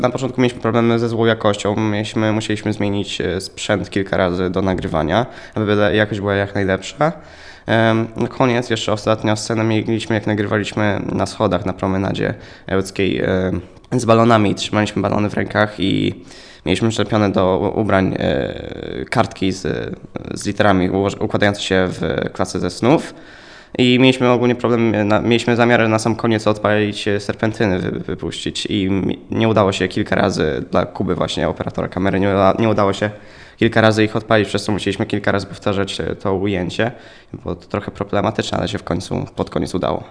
Na początku mieliśmy problemy ze złą jakością, musieliśmy zmienić sprzęt kilka razy do nagrywania, aby jakość była jak najlepsza. Na koniec jeszcze ostatnią scenę mieliśmy, jak nagrywaliśmy na schodach na promenadzie Ełckiej z balonami. Trzymaliśmy balony w rękach i mieliśmy przyczepione do ubrań kartki z literami układające się w klasy ze snów. I mieliśmy ogólnie problem, mieliśmy zamiar na sam koniec odpalić serpentyny, wypuścić i nie udało się kilka razy dla Kuby właśnie, operatora kamery, nie udało się kilka razy ich odpalić, przez co musieliśmy kilka razy powtarzać to ujęcie. Było to trochę problematyczne, ale się pod koniec udało.